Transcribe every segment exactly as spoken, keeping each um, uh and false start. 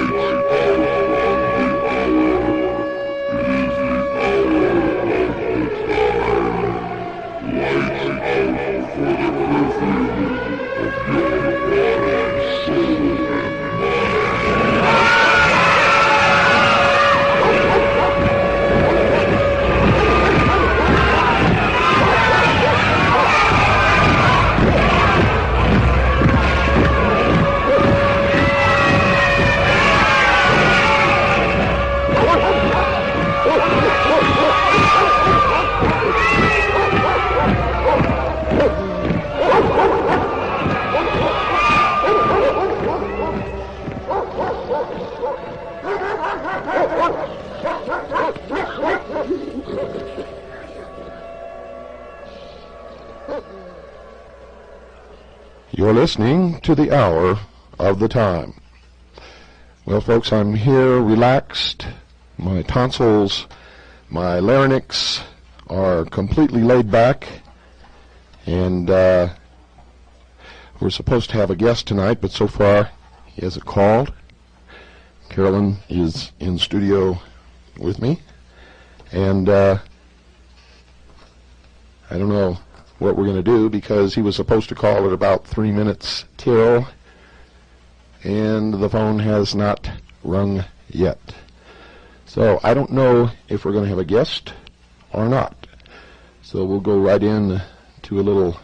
You're listening to the Hour of the Time. Well, folks, I'm here relaxed. My tonsils, my larynx are completely laid back. And uh, we're supposed to have a guest tonight, but so far he hasn't called. Carolyn is in studio with me. And uh, I don't know what we're going to do, because he was supposed to call at about three minutes till, and the phone has not rung yet. So I don't know if we're going to have a guest or not. So we'll go right in to a little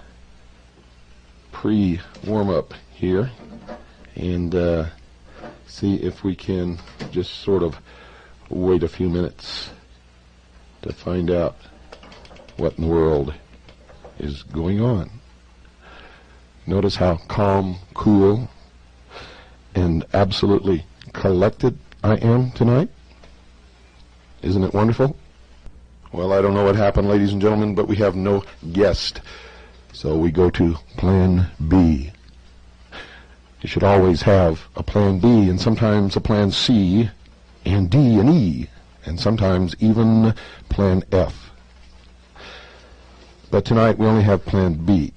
pre-warm-up here and uh, see if we can just sort of wait a few minutes to find out what in the world is going on. Notice how calm, cool, and absolutely collected I am tonight. Isn't it wonderful? Well, I don't know what happened, ladies and gentlemen, but we have no guest. So we go to plan B. You should always have a plan B, and sometimes a plan C, and D and E, and sometimes even plan F. But tonight we only have plan B.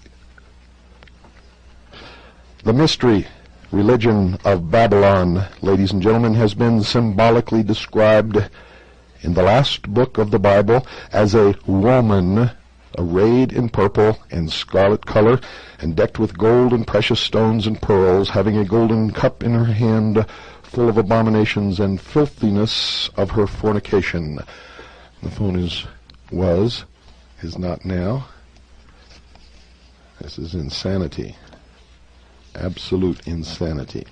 The mystery religion of Babylon, ladies and gentlemen, has been symbolically described in the last book of the Bible as a woman arrayed in purple and scarlet color and decked with gold and precious stones and pearls, having a golden cup in her hand full of abominations and filthiness of her fornication. The phone is was is not now. This is insanity. Absolute insanity.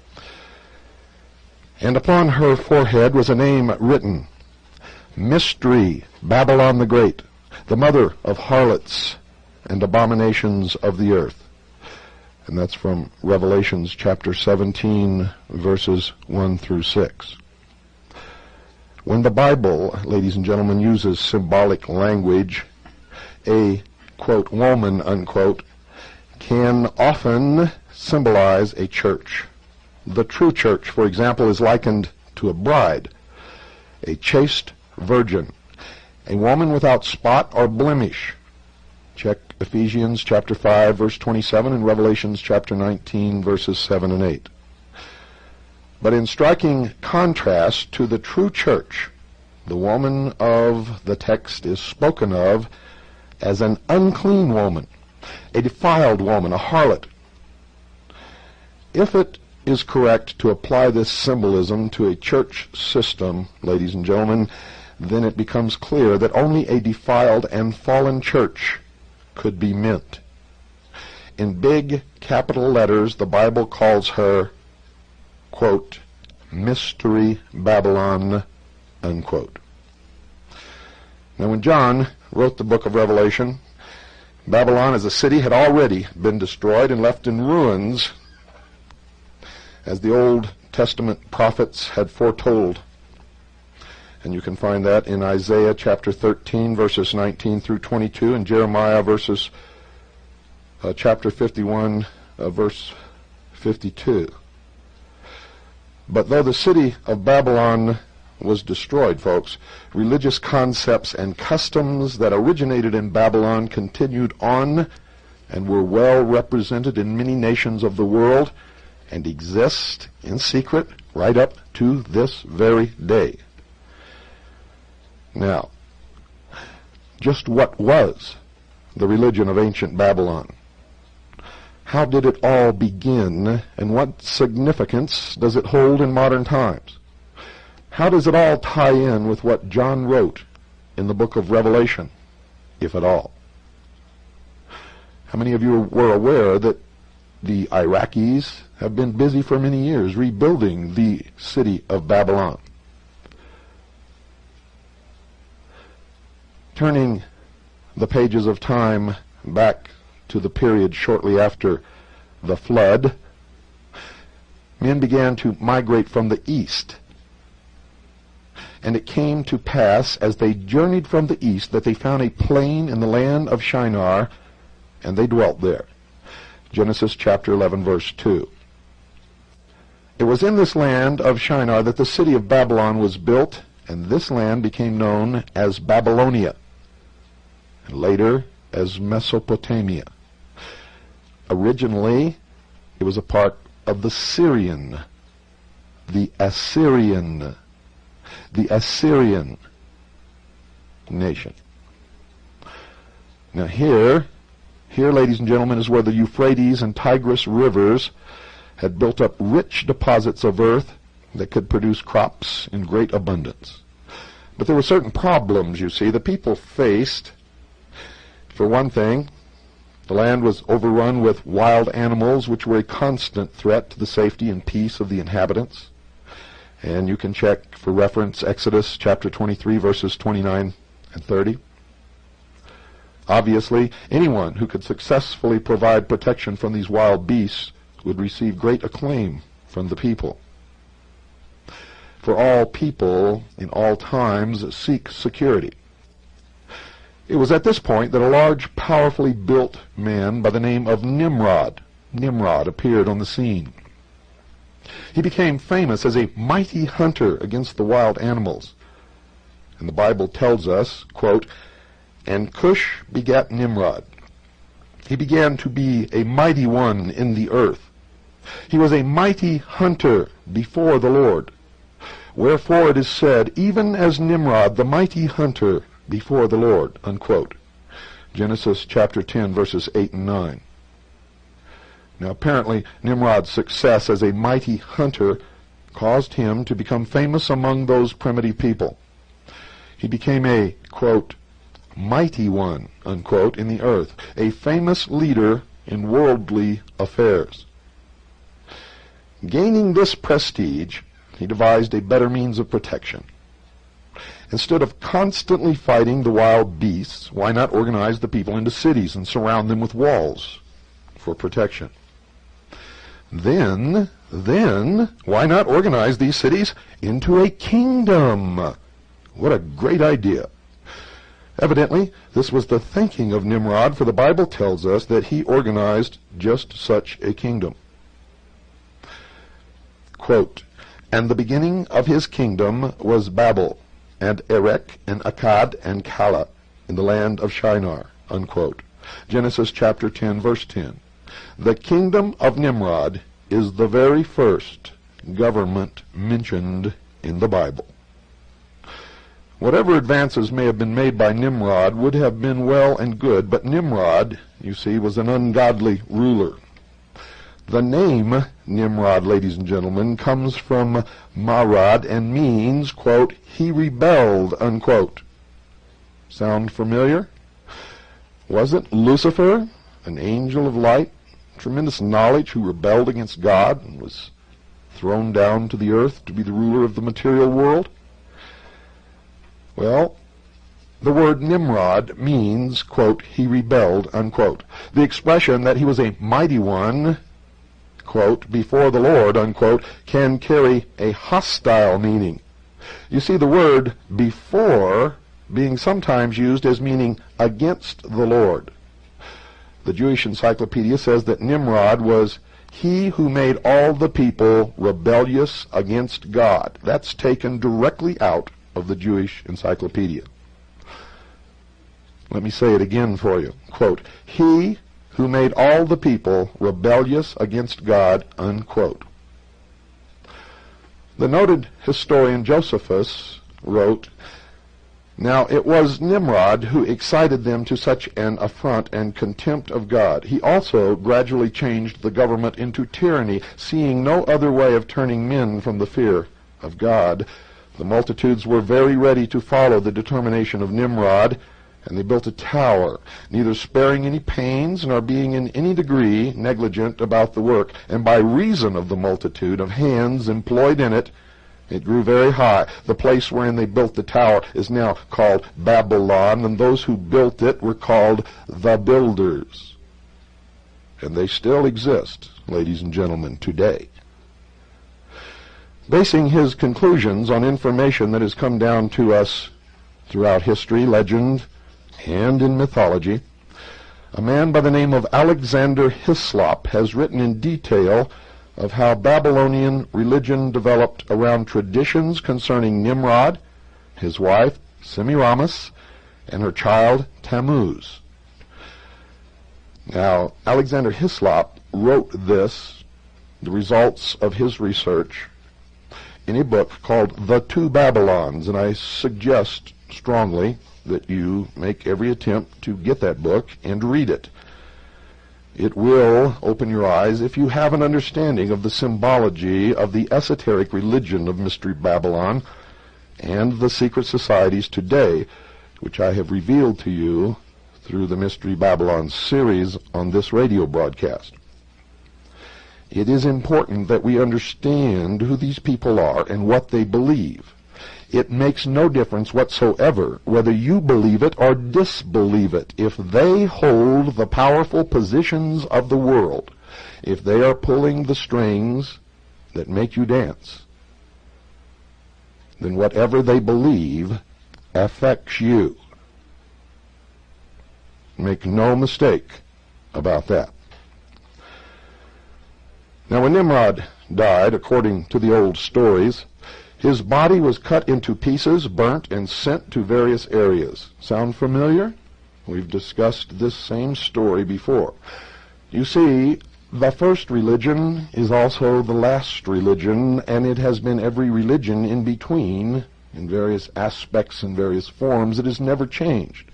And upon her forehead was a name written, Mystery, Babylon the Great, the mother of harlots and abominations of the earth. And that's from Revelations chapter seventeen, verses one through six. When the Bible, ladies and gentlemen, uses symbolic language, a, quote, woman, unquote, can often symbolize a church. The true church, for example, is likened to a bride, a chaste virgin, a woman without spot or blemish. Check Ephesians chapter five, verse twenty-seven, and Revelations chapter nineteen, verses seven and eight. But in striking contrast to the true church, the woman of the text is spoken of as an unclean woman, a defiled woman, a harlot. If it is correct to apply this symbolism to a church system, ladies and gentlemen, then it becomes clear that only a defiled and fallen church could be meant. In big capital letters, the Bible calls her, quote, Mystery Babylon, unquote. Now, when John wrote the book of Revelation, Babylon as a city had already been destroyed and left in ruins, as the Old Testament prophets had foretold. And you can find that in Isaiah chapter thirteen, verses nineteen through twenty-two, and Jeremiah verses uh, chapter fifty-one, uh, verse fifty-two. But though the city of Babylon was destroyed, folks, religious concepts and customs that originated in Babylon continued on and were well represented in many nations of the world and exist in secret right up to this very day. Now, just what was the religion of ancient Babylon? How did it all begin, and what significance does it hold in modern times? How does it all tie in with what John wrote in the book of Revelation, if at all? How many of you were aware that the Iraqis have been busy for many years rebuilding the city of Babylon? Turning the pages of time back to the period shortly after the flood, men began to migrate from the east. And it came to pass, as they journeyed from the east, that they found a plain in the land of Shinar, and they dwelt there. Genesis chapter eleven, verse two. It was in this land of Shinar that the city of Babylon was built, and this land became known as Babylonia, and later as Mesopotamia. Originally, it was a part of the Syrian, the Assyrian, the Assyrian nation. Now here, here, ladies and gentlemen, is where the Euphrates and Tigris rivers had built up rich deposits of earth that could produce crops in great abundance. But there were certain problems, you see, the people faced. For one thing, the land was overrun with wild animals, which were a constant threat to the safety and peace of the inhabitants. And you can check for reference Exodus chapter twenty-three, verses twenty-nine and thirty. Obviously, anyone who could successfully provide protection from these wild beasts would receive great acclaim from the people. For all people in all times seek security. It was at this point that a large, powerfully built man by the name of Nimrod, Nimrod appeared on the scene. He became famous as a mighty hunter against the wild animals. And the Bible tells us, quote, "And Cush begat Nimrod. He began to be a mighty one in the earth. He was a mighty hunter before the Lord. Wherefore it is said, even as Nimrod, the mighty hunter before the Lord," unquote. Genesis chapter ten, verses eight and nine. Now apparently Nimrod's success as a mighty hunter caused him to become famous among those primitive people. He became a, quote, mighty one, unquote, in the earth, a famous leader in worldly affairs. Gaining this prestige, he devised a better means of protection. Instead of constantly fighting the wild beasts, why not organize the people into cities and surround them with walls for protection? Then, then, why not organize these cities into a kingdom? What a great idea. Evidently, this was the thinking of Nimrod, for the Bible tells us that he organized just such a kingdom. Quote, "And the beginning of his kingdom was Babel, and Erech, and Akkad, and Calneh, in the land of Shinar," unquote. Genesis chapter ten, verse ten. The kingdom of Nimrod is the very first government mentioned in the Bible. Whatever advances may have been made by Nimrod would have been well and good, but Nimrod, you see, was an ungodly ruler. The name Nimrod, ladies and gentlemen, comes from Marad and means, quote, he rebelled, unquote. Sound familiar? Wasn't Lucifer, an angel of light, tremendous knowledge, who rebelled against God and was thrown down to the earth to be the ruler of the material world? Well, the word Nimrod means, quote, he rebelled, unquote. The expression that he was a mighty one, quote, before the Lord, unquote, can carry a hostile meaning. You see the word before being sometimes used as meaning against the Lord. The Jewish Encyclopedia says that Nimrod was he who made all the people rebellious against God. That's taken directly out of the Jewish Encyclopedia. Let me say it again for you. Quote, he who made all the people rebellious against God, unquote. The noted historian Josephus wrote, "Now it was Nimrod who excited them to such an affront and contempt of God. He also gradually changed the government into tyranny, seeing no other way of turning men from the fear of God. The multitudes were very ready to follow the determination of Nimrod, and they built a tower, neither sparing any pains nor being in any degree negligent about the work. And by reason of the multitude of hands employed in it, it grew very high. The place wherein they built the tower is now called Babylon, and those who built it were called the builders." And they still exist, ladies and gentlemen, today. Basing his conclusions on information that has come down to us throughout history, legend, and in mythology, a man by the name of Alexander Hislop has written in detail of how Babylonian religion developed around traditions concerning Nimrod, his wife Semiramis, and her child Tammuz. Now, Alexander Hislop wrote this, the results of his research, in a book called The Two Babylons, and I suggest strongly that you make every attempt to get that book and read it. It will open your eyes if you have an understanding of the symbology of the esoteric religion of Mystery Babylon and the secret societies today, which I have revealed to you through the Mystery Babylon series on this radio broadcast. It is important that we understand who these people are and what they believe. It makes no difference whatsoever whether you believe it or disbelieve it. If they hold the powerful positions of the world, if they are pulling the strings that make you dance, then whatever they believe affects you. Make no mistake about that. Now, when Nimrod died, according to the old stories, his body was cut into pieces, burnt, and sent to various areas. Sound familiar? We've discussed this same story before. You see, the first religion is also the last religion, and it has been every religion in between, in various aspects and various forms. It has never changed.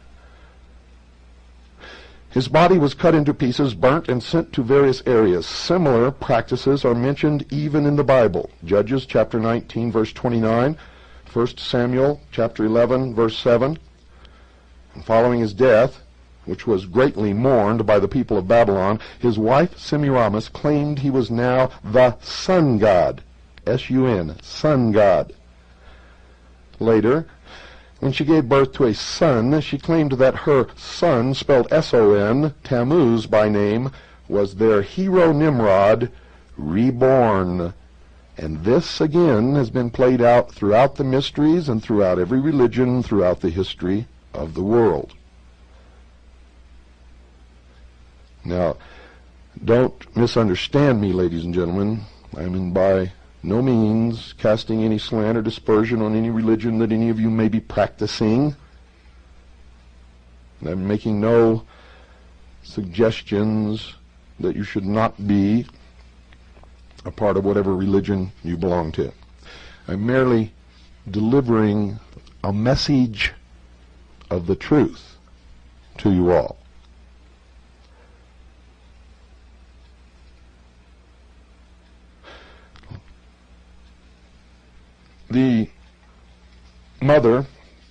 His body was cut into pieces, burnt, and sent to various areas. Similar practices are mentioned even in the Bible. Judges chapter nineteen, verse twenty-nine, First Samuel chapter eleven, verse seven. And following his death, which was greatly mourned by the people of Babylon, his wife Semiramis claimed he was now the sun god, S U N, sun god. Later, when she gave birth to a son, she claimed that her son, spelled S O N, Tammuz by name, was their hero Nimrod, reborn. And this, again, has been played out throughout the mysteries and throughout every religion throughout the history of the world. Now, don't misunderstand me, ladies and gentlemen. I mean by no means casting any slant or dispersion on any religion that any of you may be practicing. I'm making no suggestions that you should not be a part of whatever religion you belong to. I'm merely delivering a message of the truth to you all. The mother,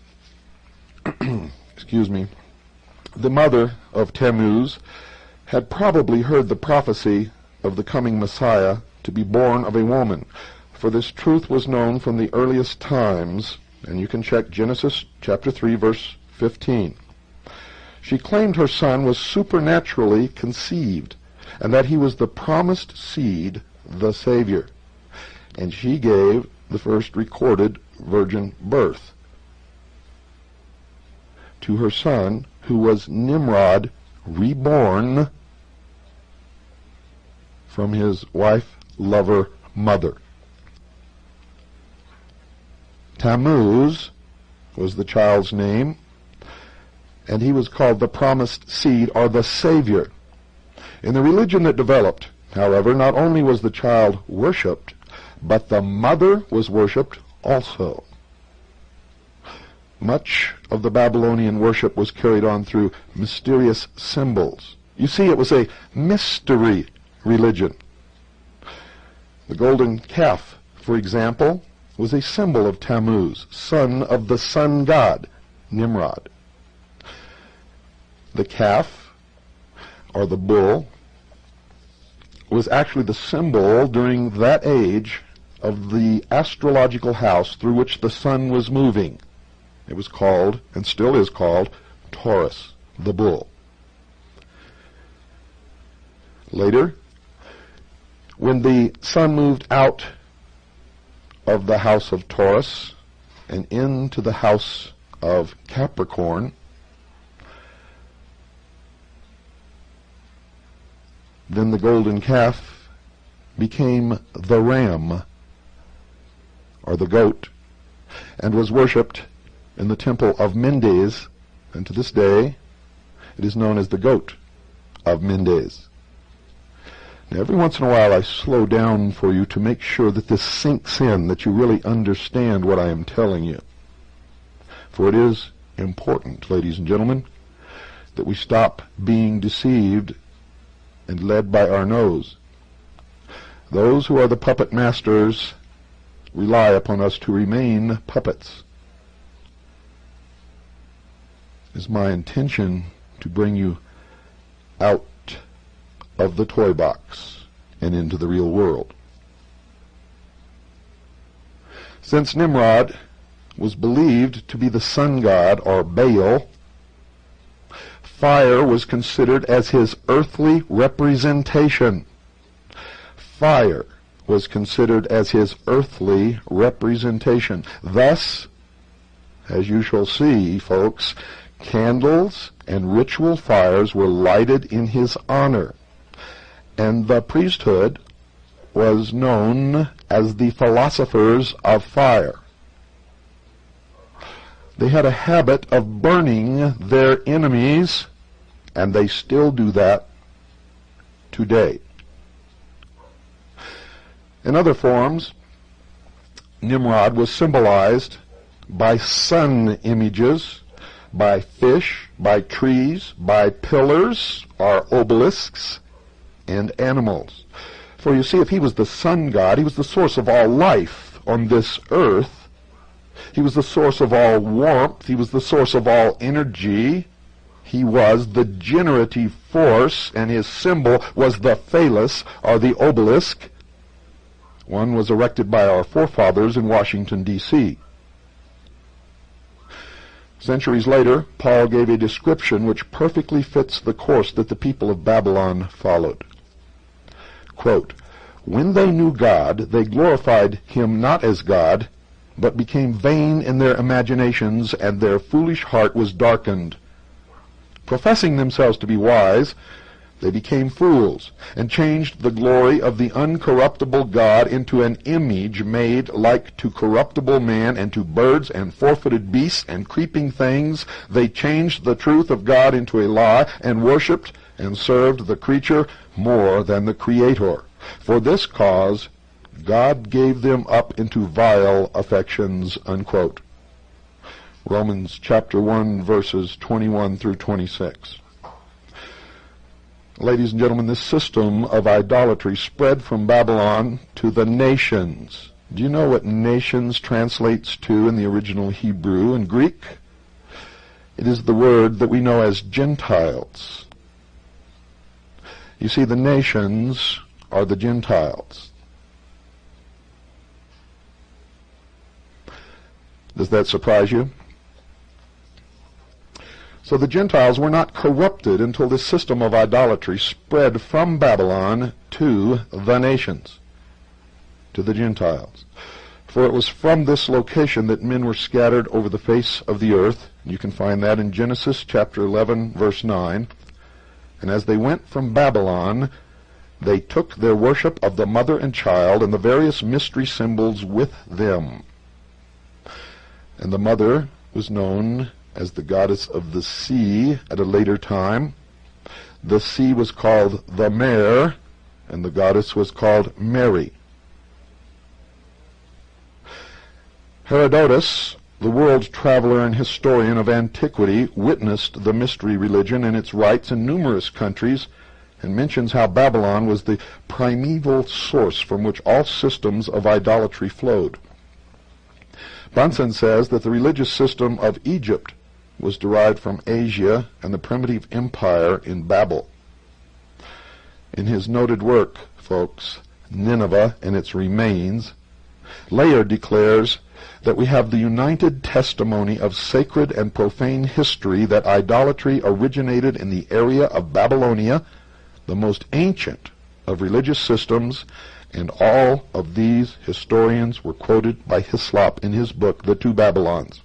excuse me, the mother of Tammuz had probably heard the prophecy of the coming Messiah to be born of a woman, for this truth was known from the earliest times, and you can check Genesis chapter three, verse fifteen. She claimed her son was supernaturally conceived, and that he was the promised seed, the Savior, and she gave the first recorded virgin birth to her son, who was Nimrod, reborn from his wife, lover, mother. Tammuz was the child's name, and he was called the promised seed, or the Savior. In the religion that developed, however, not only was the child worshipped, but the mother was worshipped also. Much of the Babylonian worship was carried on through mysterious symbols. You see, it was a mystery religion. The golden calf, for example, was a symbol of Tammuz, son of the sun god, Nimrod. The calf, or the bull, was actually the symbol during that age of the astrological house through which the sun was moving. It was called, and still is called, Taurus, the bull. Later, when the sun moved out of the house of Taurus and into the house of Capricorn, then the golden calf became the ram, or the goat, and was worshipped in the temple of Mendes, and to this day it is known as the goat of Mendes. Now, every once in a while I slow down for you to make sure that this sinks in, that you really understand what I am telling you. For it is important, ladies and gentlemen, that we stop being deceived and led by our nose. Those who are the puppet masters rely upon us to remain puppets. It is my intention to bring you out of the toy box and into the real world. Since Nimrod was believed to be the sun god, or Baal, fire was considered as his earthly representation. Fire was considered as his earthly representation. Thus, as you shall see, folks, candles and ritual fires were lighted in his honor, and the priesthood was known as the philosophers of fire. They had a habit of burning their enemies, and they still do that today. In other forms, Nimrod was symbolized by sun images, by fish, by trees, by pillars or obelisks, and animals. For you see, if he was the sun god, he was the source of all life on this earth. He was the source of all warmth. He was the source of all energy. He was the generative force, and his symbol was the phallus, or the obelisk. One was erected by our forefathers in Washington, D C Centuries later, Paul gave a description which perfectly fits the course that the people of Babylon followed. Quote, "When they knew God, they glorified him not as God, but became vain in their imaginations, and their foolish heart was darkened. Professing themselves to be wise, they became fools, and changed the glory of the uncorruptible God into an image made like to corruptible man, and to birds and four-footed beasts and creeping things. They changed the truth of God into a lie, and worshipped and served the creature more than the Creator. For this cause God gave them up into vile affections." Unquote. Romans chapter one, verses twenty-one through twenty-six. Ladies and gentlemen, this system of idolatry spread from Babylon to the nations. Do you know what nations translates to in the original Hebrew and Greek? It is the word that we know as Gentiles. You see, the nations are the Gentiles. Does that surprise you? So the Gentiles were not corrupted until this system of idolatry spread from Babylon to the nations, to the Gentiles. For it was from this location that men were scattered over the face of the earth. You can find that in Genesis chapter eleven, verse nine. And as they went from Babylon, they took their worship of the mother and child and the various mystery symbols with them. And the mother was known as the goddess of the sea at a later time. The sea was called the Mare, and the goddess was called Mary. Herodotus, the world traveler and historian of antiquity, witnessed the mystery religion and its rites in numerous countries, and mentions how Babylon was the primeval source from which all systems of idolatry flowed. Bunsen says that the religious system of Egypt was derived from Asia and the primitive empire in Babel. In his noted work, folks, Nineveh and its Remains, Layard declares that we have the united testimony of sacred and profane history that idolatry originated in the area of Babylonia, the most ancient of religious systems, and all of these historians were quoted by Hislop in his book, The Two Babylons.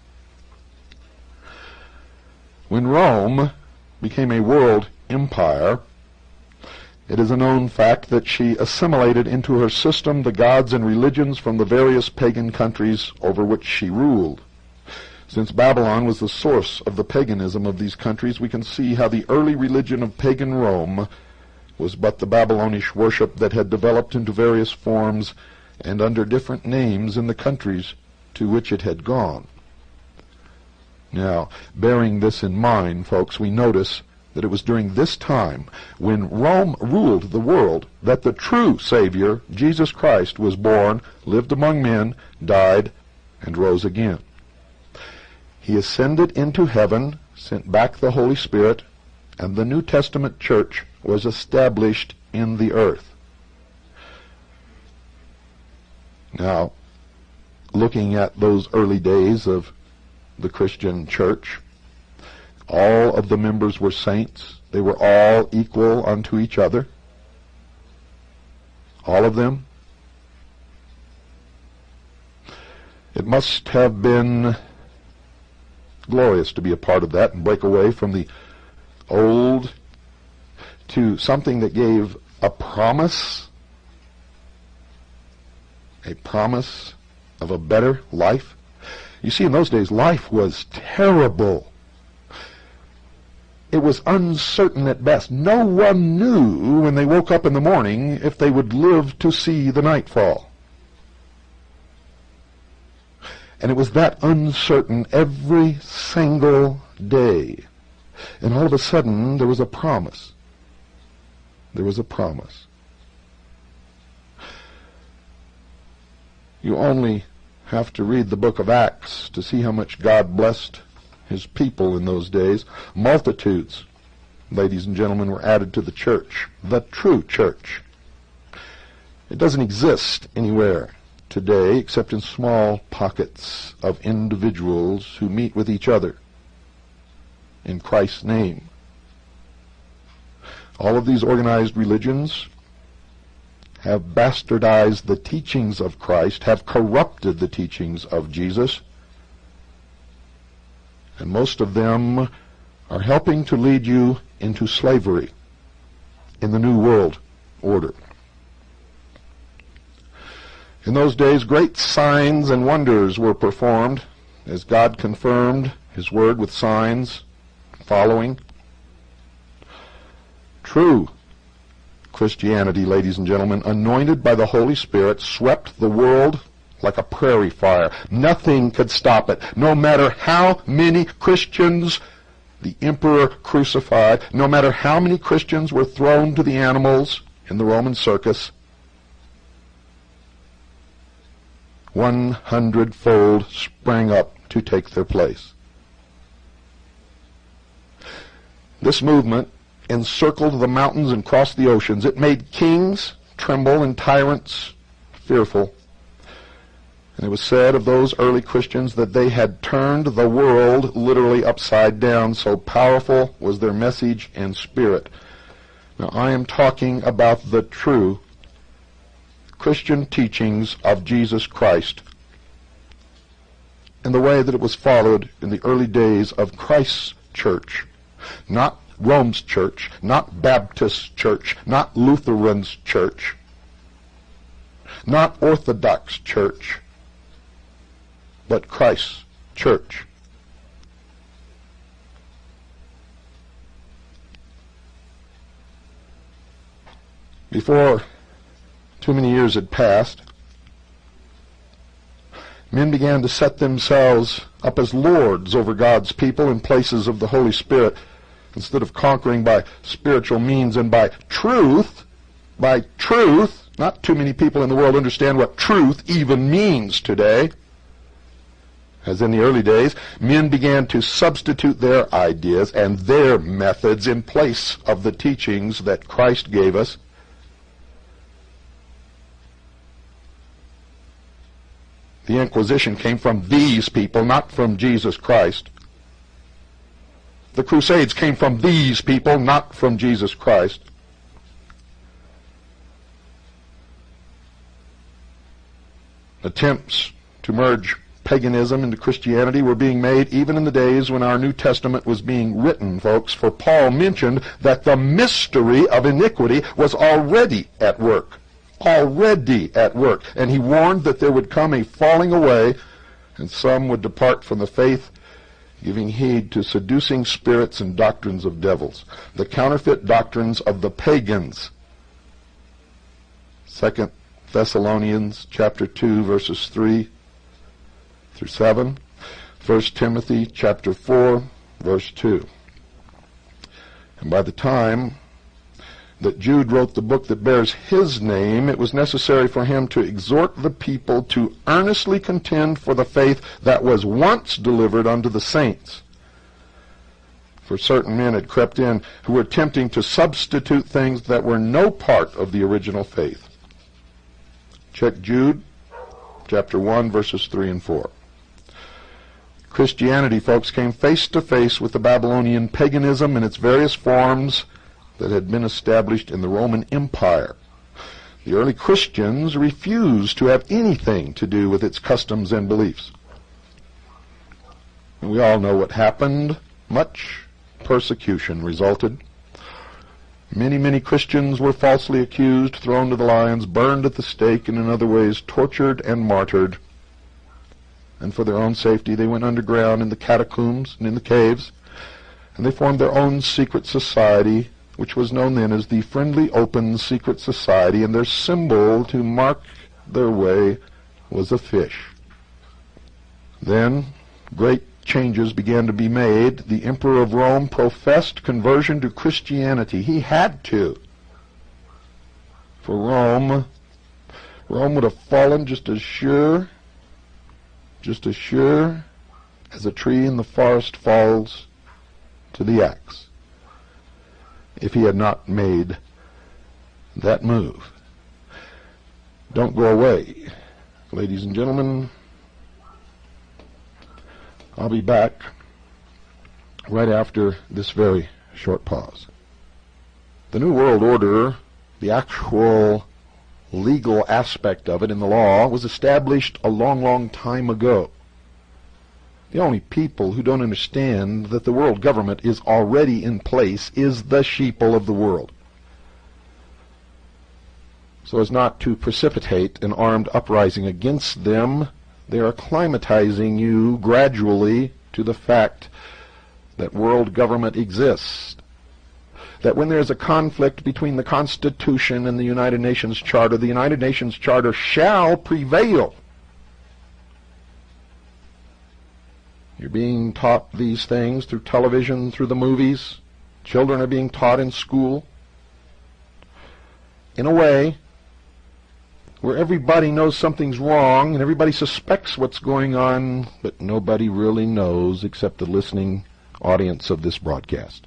When Rome became a world empire, it is a known fact that she assimilated into her system the gods and religions from the various pagan countries over which she ruled. Since Babylon was the source of the paganism of these countries, we can see how the early religion of pagan Rome was but the Babylonish worship that had developed into various forms and under different names in the countries to which it had gone. Now, bearing this in mind, folks, we notice that it was during this time, when Rome ruled the world, that the true Savior, Jesus Christ, was born, lived among men, died, and rose again. He ascended into heaven, sent back the Holy Spirit, and the New Testament church was established in the earth. Now, looking at those early days of the Christian church, all of the members were saints. They were all equal unto each other. All of them. It must have been glorious to be a part of that and break away from the old to something that gave a promise, a promise of a better life. You see, in those days, life was terrible. It was uncertain at best. No one knew when they woke up in the morning if they would live to see the nightfall. And it was that uncertain every single day. And all of a sudden, there was a promise. There was a promise. You only have to read the book of Acts to see how much God blessed his people in those days. Multitudes, ladies and gentlemen, were added to the church, the true church. It doesn't exist anywhere today except in small pockets of individuals who meet with each other in Christ's name. All of these organized religions have bastardized the teachings of Christ, have corrupted the teachings of Jesus, and most of them are helping to lead you into slavery in the New World Order. In those days, great signs and wonders were performed as God confirmed his word with signs following. True Christianity, ladies and gentlemen, anointed by the Holy Spirit, swept the world like a prairie fire. Nothing could stop it. No matter how many Christians the emperor crucified, no matter how many Christians were thrown to the animals in the Roman circus, one hundredfold sprang up to take their place. This movement encircled the mountains and crossed the oceans. It made kings tremble and tyrants fearful. And it was said of those early Christians that they had turned the world literally upside down, so powerful was their message and spirit. Now, I am talking about the true Christian teachings of Jesus Christ and the way that it was followed in the early days of Christ's church. Not Rome's church, not Baptist church, not Lutheran's church, not Orthodox church, but Christ's church. Before too many years had passed, Men began to set themselves up as lords over God's people in places of the Holy Spirit, instead of conquering by spiritual means and by truth. By truth, not too many people in the world understand what truth even means today. As in the early days, men began to substitute their ideas and their methods in place of the teachings that Christ gave us. The Inquisition came from these people, not from Jesus Christ. The Crusades came from these people, not from Jesus Christ. Attempts to merge paganism into Christianity were being made even in the days when our New Testament was being written, folks, for Paul mentioned that the mystery of iniquity was already at work. Already at work. And he warned that there would come a falling away, and some would depart from the faith, giving heed to seducing spirits and doctrines of devils, the counterfeit doctrines of the pagans. Second Thessalonians chapter two, verses three through seven. First Timothy chapter four, verse two. And by the time that Jude wrote the book that bears his name, it was necessary for him to exhort the people to earnestly contend for the faith that was once delivered unto the saints. For certain men had crept in who were attempting to substitute things that were no part of the original faith. Check Jude chapter one, verses three and four. Christianity, folks, came face to face with the Babylonian paganism in its various forms that had been established in the Roman Empire. The early Christians refused to have anything to do with its customs and beliefs. And we all know what happened. Much persecution resulted. Many, many Christians were falsely accused, thrown to the lions, burned at the stake, and in other ways tortured and martyred. And for their own safety, they went underground in the catacombs and in the caves, and they formed their own secret society, which was known then as the Friendly Open Secret Society, and their symbol to mark their way was a fish. Then great changes began to be made. The Emperor of Rome professed conversion to Christianity. He had to. For Rome, Rome would have fallen just as sure, just as sure as a tree in the forest falls to the axe, if he had not made that move. Don't go away, ladies and gentlemen. I'll be back right after this very short pause. The New World Order, the actual legal aspect of it in the law, was established a long, long time ago. The only people who don't understand that the world government is already in place is the sheeple of the world. So as not to precipitate an armed uprising against them, they are acclimatizing you gradually to the fact that world government exists. That when there's a conflict between the Constitution and the United Nations Charter, the United Nations Charter shall prevail. You're being taught these things through television, through the movies. Children are being taught in school. In a way where everybody knows something's wrong and everybody suspects what's going on, but nobody really knows except the listening audience of this broadcast.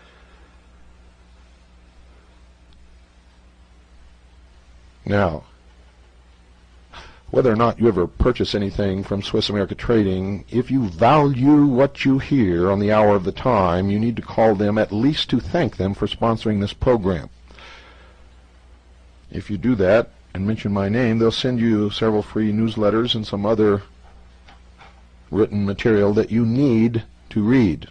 Now, whether or not you ever purchase anything from Swiss America Trading, if you value what you hear on the hour of the time, you need to call them at least to thank them for sponsoring this program. If you do that and mention my name, they'll send you several free newsletters and some other written material that you need to read.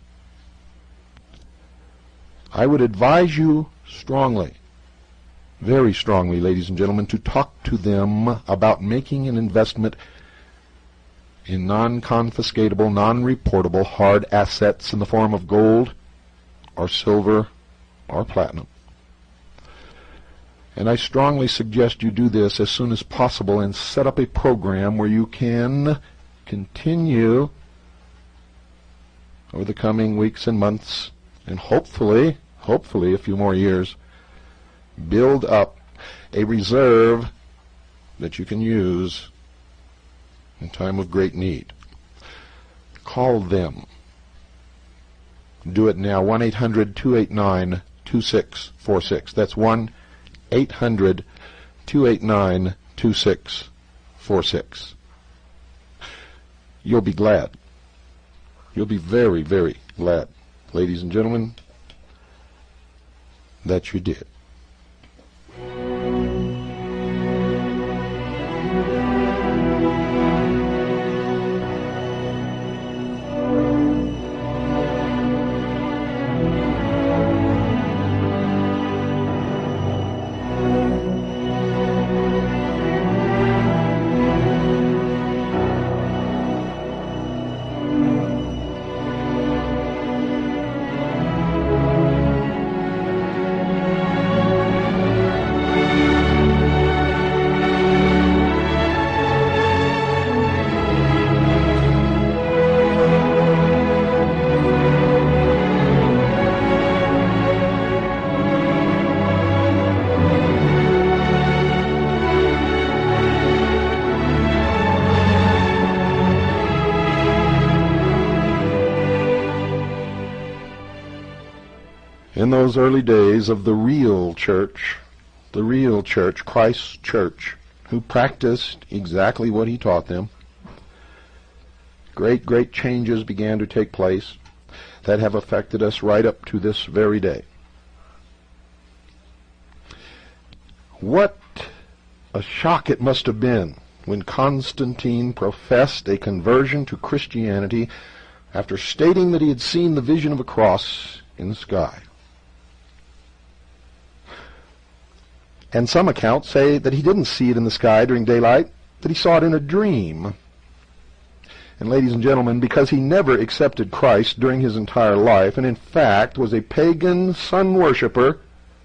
I would advise you strongly, very strongly, ladies and gentlemen, to talk to them about making an investment in non-confiscatable, non-reportable hard assets in the form of gold or silver or platinum. And I strongly suggest you do this as soon as possible and set up a program where you can continue over the coming weeks and months, and hopefully, hopefully a few more years, build up a reserve that you can use in time of great need. Call them. Do it now. one eight hundred two eight nine two six four six. That's one eight hundred two eight nine two six four six. You'll be glad. You'll be very, very glad, ladies and gentlemen, that you did. In those early days of the real church, the real church, Christ's church, who practiced exactly what he taught them, great, great changes began to take place that have affected us right up to this very day. What a shock it must have been when Constantine professed a conversion to Christianity after stating that he had seen the vision of a cross in the sky. And some accounts say that he didn't see it in the sky during daylight, that he saw it in a dream. And ladies and gentlemen, because he never accepted Christ during his entire life, and in fact was a pagan sun worshiper,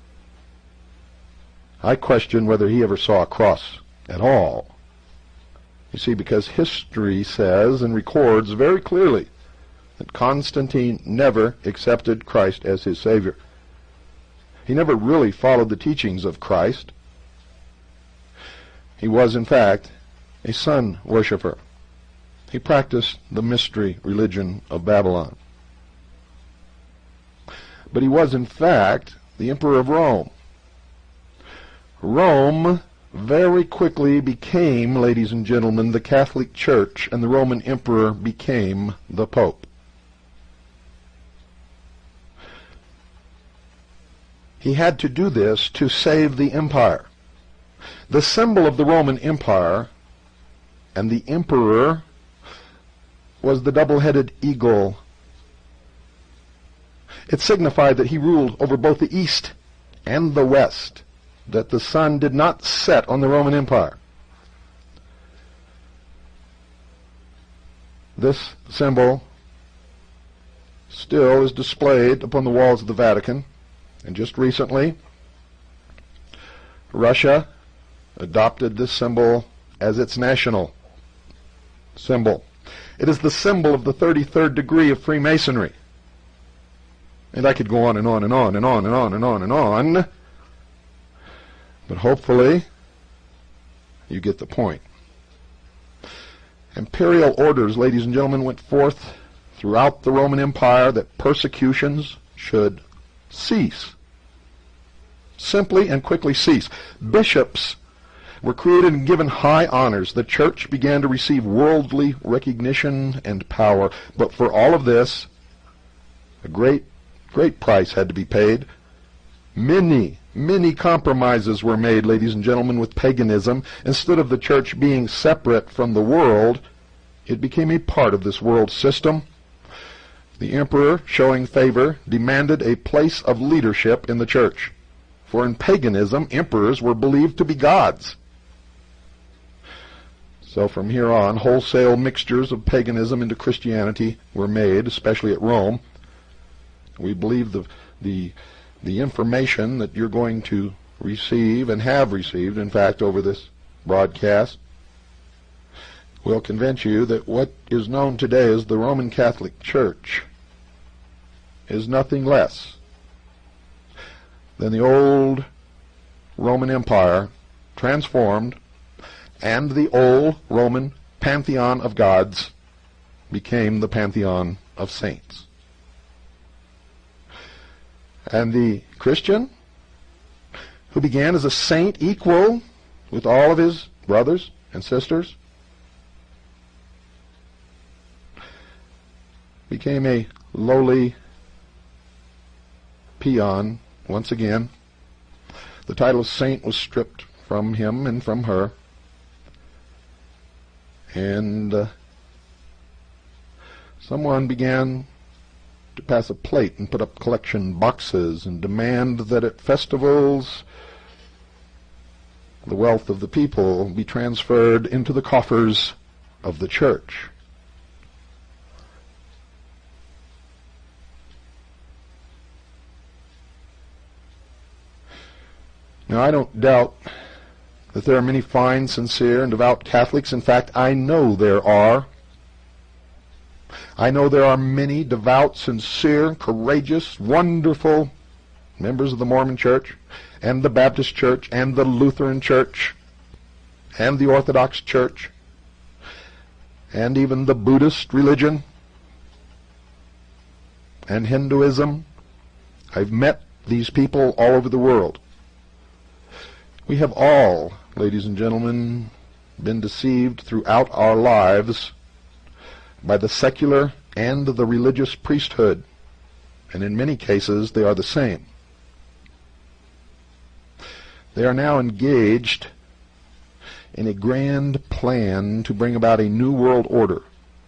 I question whether he ever saw a cross at all. You see, because history says and records very clearly that Constantine never accepted Christ as his Savior. He never really followed the teachings of Christ. He was, in fact, a sun worshiper. He practiced the mystery religion of Babylon. But he was, in fact, the emperor of Rome. Rome very quickly became, ladies and gentlemen, the Catholic Church, and the Roman emperor became the Pope. He had to do this to save the empire. The symbol of the Roman Empire and the emperor was the double-headed eagle. It signified that he ruled over both the east and the west, that the sun did not set on the Roman Empire. This symbol still is displayed upon the walls of the Vatican. And just recently, Russia adopted this symbol as its national symbol. It is the symbol of the thirty-third degree of Freemasonry. And I could go on and on and on and on and on and on and on. But hopefully, you get the point. Imperial orders, ladies and gentlemen, went forth throughout the Roman Empire that persecutions should cease. Simply and quickly cease. Bishops were created and given high honors. The church began to receive worldly recognition and power. But for all of this, a great, great price had to be paid. Many, many compromises were made, ladies and gentlemen, with paganism. Instead of the church being separate from the world, it became a part of this world system. The emperor, showing favor, demanded a place of leadership in the church. For in paganism, emperors were believed to be gods. So from here on, wholesale mixtures of paganism into Christianity were made, especially at Rome. We believe the, the, the information that you're going to receive and have received, in fact, over this broadcast, will convince you that what is known today as the Roman Catholic Church is nothing less than the old Roman Empire transformed, and the old Roman pantheon of gods became the pantheon of saints. And the Christian, who began as a saint equal with all of his brothers and sisters, became a lowly peon once again. The title of saint was stripped from him and from her. And uh, someone began to pass a plate and put up collection boxes and demand that at festivals the wealth of the people be transferred into the coffers of the church. Now, I don't doubt that there are many fine, sincere, and devout Catholics. In fact, I know there are. I know there are many devout, sincere, courageous, wonderful members of the Mormon Church, and the Baptist Church, and the Lutheran Church, and the Orthodox Church, and even the Buddhist religion, and Hinduism. I've met these people all over the world. We have all, ladies and gentlemen, been deceived throughout our lives by the secular and the religious priesthood, and in many cases they are the same. They are now engaged in a grand plan to bring about a new world order.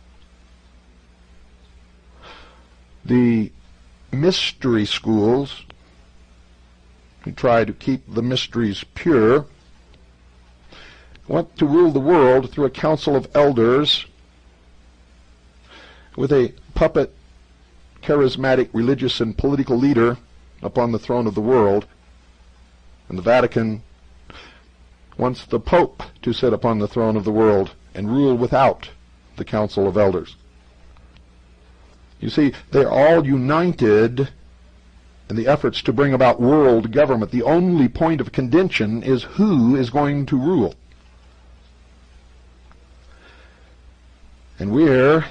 The mystery schools, who try to keep the mysteries pure, want to rule the world through a council of elders with a puppet, charismatic, religious, and political leader upon the throne of the world. And the Vatican wants the Pope to sit upon the throne of the world and rule without the council of elders. You see, they're all united in the efforts to bring about world government. The only point of contention is who is going to rule. And we're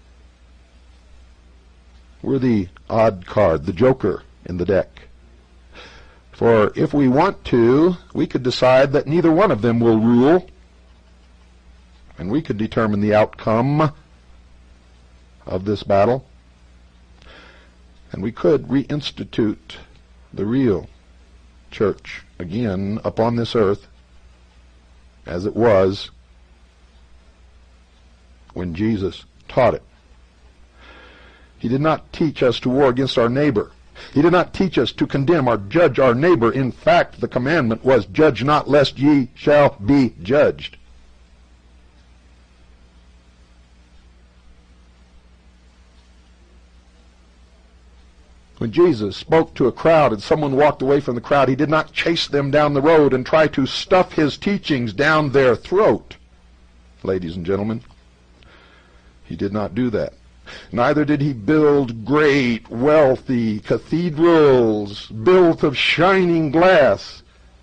we're the odd card, the joker in the deck. For if we want to, we could decide that neither one of them will rule, and we could determine the outcome of this battle. And we could reinstitute the real church again upon this earth as it was when Jesus taught it. He did not teach us to war against our neighbor. He did not teach us to condemn or judge our neighbor. In fact, the commandment was, "Judge not, lest ye shall be judged." When Jesus spoke to a crowd and someone walked away from the crowd, he did not chase them down the road and try to stuff his teachings down their throat. Ladies and gentlemen, he did not do that. Neither did he build great, wealthy cathedrals built of shining glass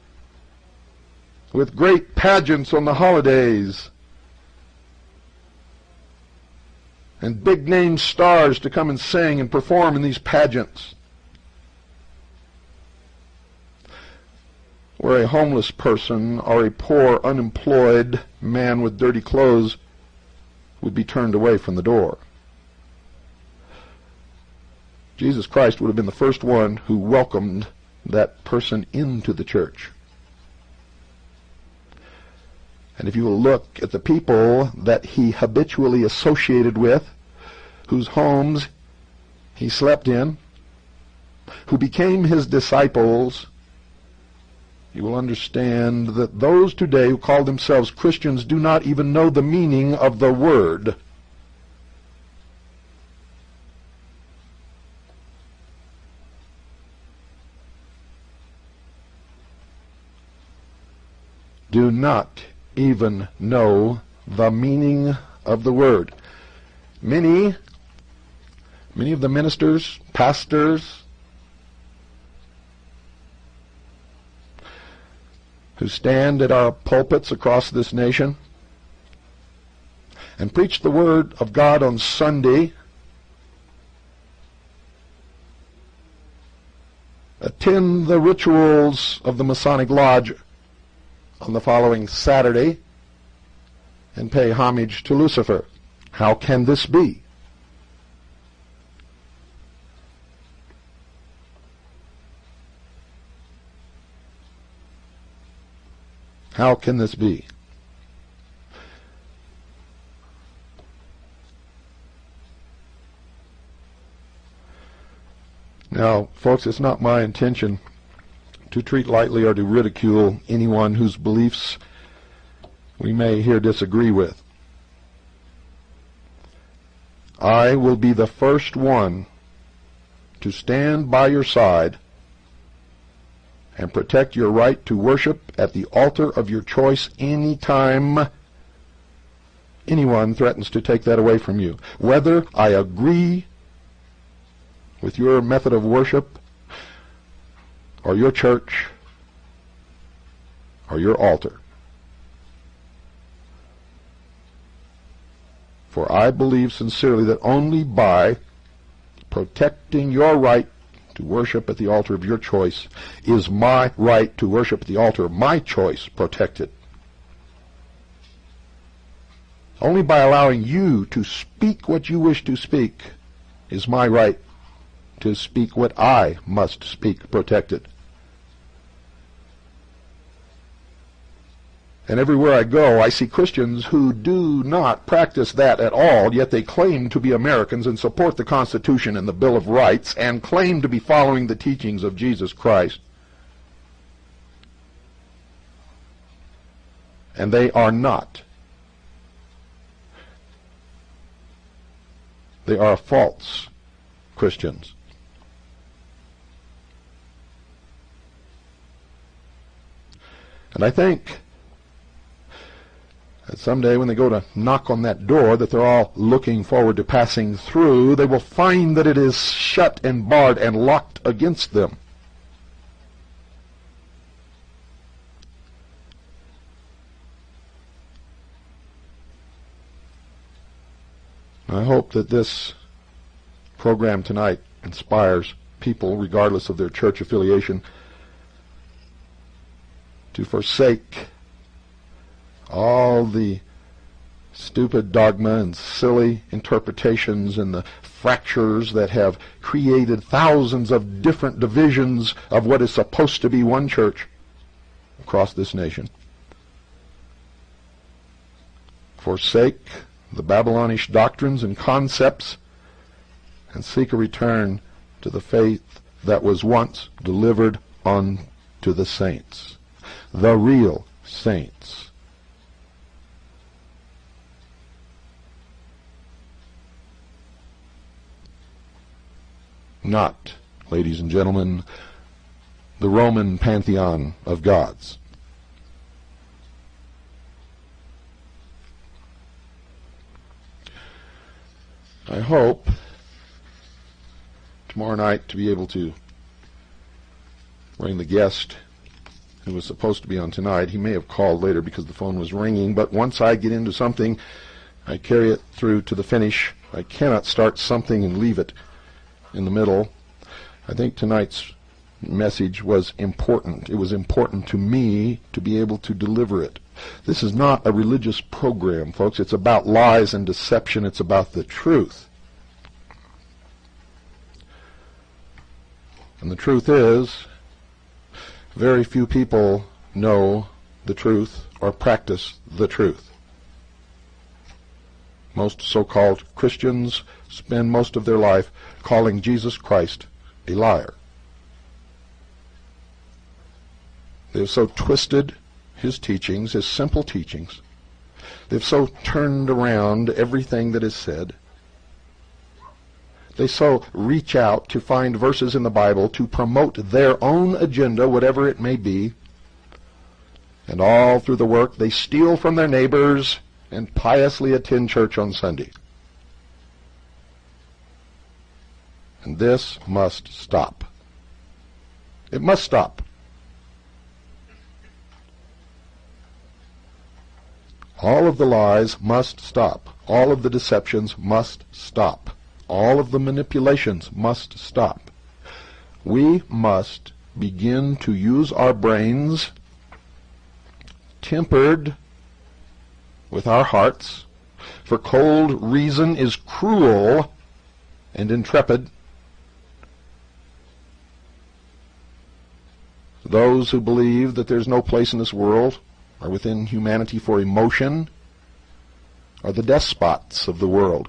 with great pageants on the holidays and big-name stars to come and sing and perform in these pageants, where a homeless person or a poor, unemployed man with dirty clothes would be turned away from the door. Jesus Christ would have been the first one who welcomed that person into the church. And if you will look at the people that he habitually associated with, whose homes he slept in, who became his disciples, you will understand that those today who call themselves Christians do not even know the meaning of the word. Do not even know the meaning of the word. Many, many of the ministers, pastors, who stand at our pulpits across this nation and preach the Word of God on Sunday, attend the rituals of the Masonic Lodge on the following Saturday, and pay homage to Lucifer. How can this be? How can this be? Now, folks, it's not my intention to treat lightly or to ridicule anyone whose beliefs we may here disagree with. I will be the first one to stand by your side and protect your right to worship at the altar of your choice any time anyone threatens to take that away from you. Whether I agree with your method of worship, or your church, or your altar. For I believe sincerely that only by protecting your right to worship at the altar of your choice is my right to worship at the altar of my choice protected. Only by allowing you to speak what you wish to speak is my right to speak what I must speak protected. And everywhere I go, I see Christians who do not practice that at all, yet they claim to be Americans and support the Constitution and the Bill of Rights and claim to be following the teachings of Jesus Christ. And they are not. They are false Christians. And I think that someday when they go to knock on that door that they're all looking forward to passing through, they will find that it is shut and barred and locked against them. I hope that this program tonight inspires people, regardless of their church affiliation, to forsake all the stupid dogma and silly interpretations and the fractures that have created thousands of different divisions of what is supposed to be one church across this nation. Forsake the Babylonish doctrines and concepts and seek a return to the faith that was once delivered unto the saints. The real saints. Not, ladies and gentlemen, the Roman pantheon of gods. I hope tomorrow night to be able to bring the guest who was supposed to be on tonight. He may have called later because the phone was ringing, but once I get into something, I carry it through to the finish. I cannot start something and leave it in the middle. I think tonight's message was important. It was important to me to be able to deliver it. This is not a religious program, folks. It's about lies and deception. It's about the truth. And the truth is, very few people know the truth or practice the truth. Most so-called Christians spend most of their life calling Jesus Christ a liar. They've so twisted his teachings, his simple teachings. They've so turned around everything that is said. They so reach out to find verses in the Bible to promote their own agenda, whatever it may be. And all through the work, they steal from their neighbors and piously attend church on Sunday. And this must stop. It must stop. All of the lies must stop. All of the deceptions must stop. All of the manipulations must stop. We must begin to use our brains, tempered with our hearts, for cold reason is cruel and intrepid. Those who believe that there's no place in this world or within humanity for emotion are the despots of the world.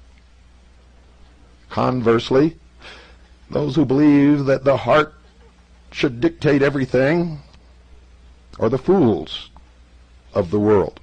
Conversely, those who believe that the heart should dictate everything are the fools of the world.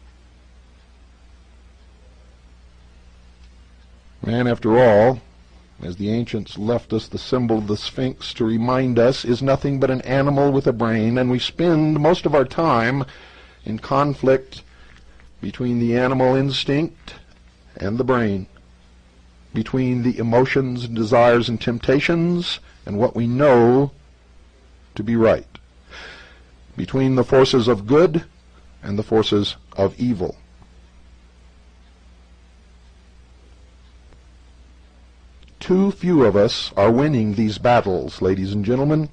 Man, after all, as the ancients left us the symbol of the Sphinx to remind us, is nothing but an animal with a brain, and we spend most of our time in conflict between the animal instinct and the brain, between the emotions and desires and temptations and what we know to be right, between the forces of good and the forces of evil. Too few of us are winning these battles, ladies and gentlemen.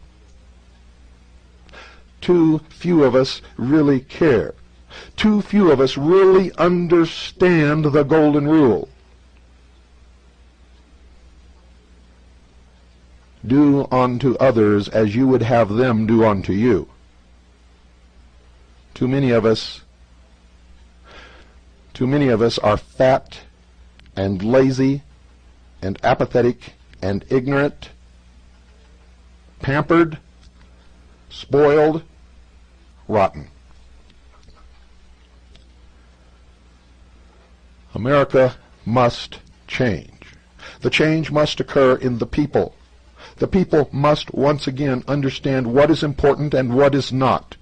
Too few of us really care. Too few of us really understand the golden rule. Do unto others as you would have them do unto you. Too many of us, too many of us are fat and lazy and apathetic and ignorant, pampered, spoiled, rotten. America must change. The change must occur in the people. The people must once again understand what is important and what is not.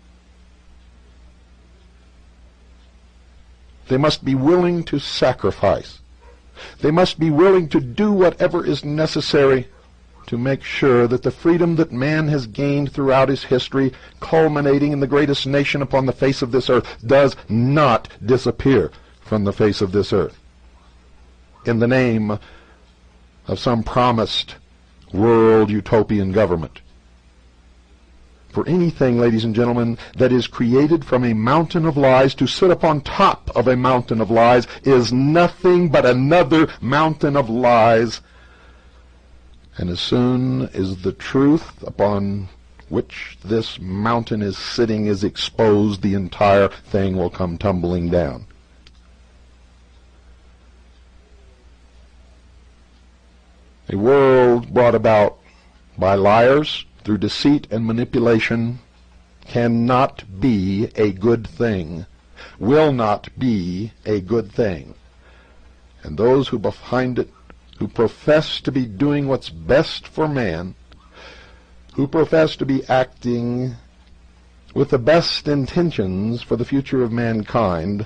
They must be willing to sacrifice. They must be willing to do whatever is necessary to make sure that the freedom that man has gained throughout his history, culminating in the greatest nation upon the face of this earth, does not disappear from the face of this earth in the name of some promised world utopian government. For anything, ladies and gentlemen, that is created from a mountain of lies to sit upon top of a mountain of lies is nothing but another mountain of lies. And as soon as the truth upon which this mountain is sitting is exposed, the entire thing will come tumbling down. A world brought about by liars through deceit and manipulation cannot be a good thing, will not be a good thing. And those who behind it, who profess to be doing what's best for man, who profess to be acting with the best intentions for the future of mankind,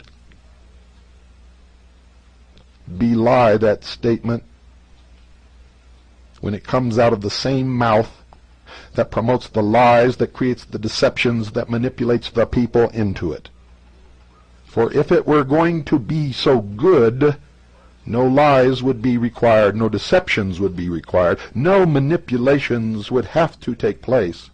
belie that statement when it comes out of the same mouth that promotes the lies, that creates the deceptions, that manipulates the people into it. For if it were going to be so good, no lies would be required, no deceptions would be required, no manipulations would have to take place.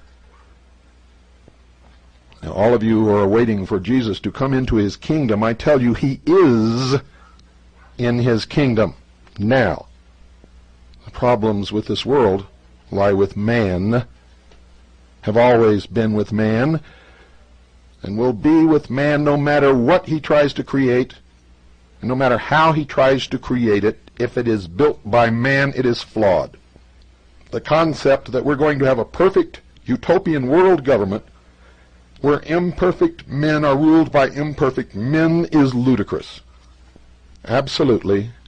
Now, all of you who are waiting for Jesus to come into his kingdom, I tell you, he is in his kingdom now. The problems with this world lie with man, have always been with man, and will be with man no matter what he tries to create, and no matter how he tries to create it. If it is built by man, it is flawed. The concept that we're going to have a perfect utopian world government where imperfect men are ruled by imperfect men is ludicrous. Absolutely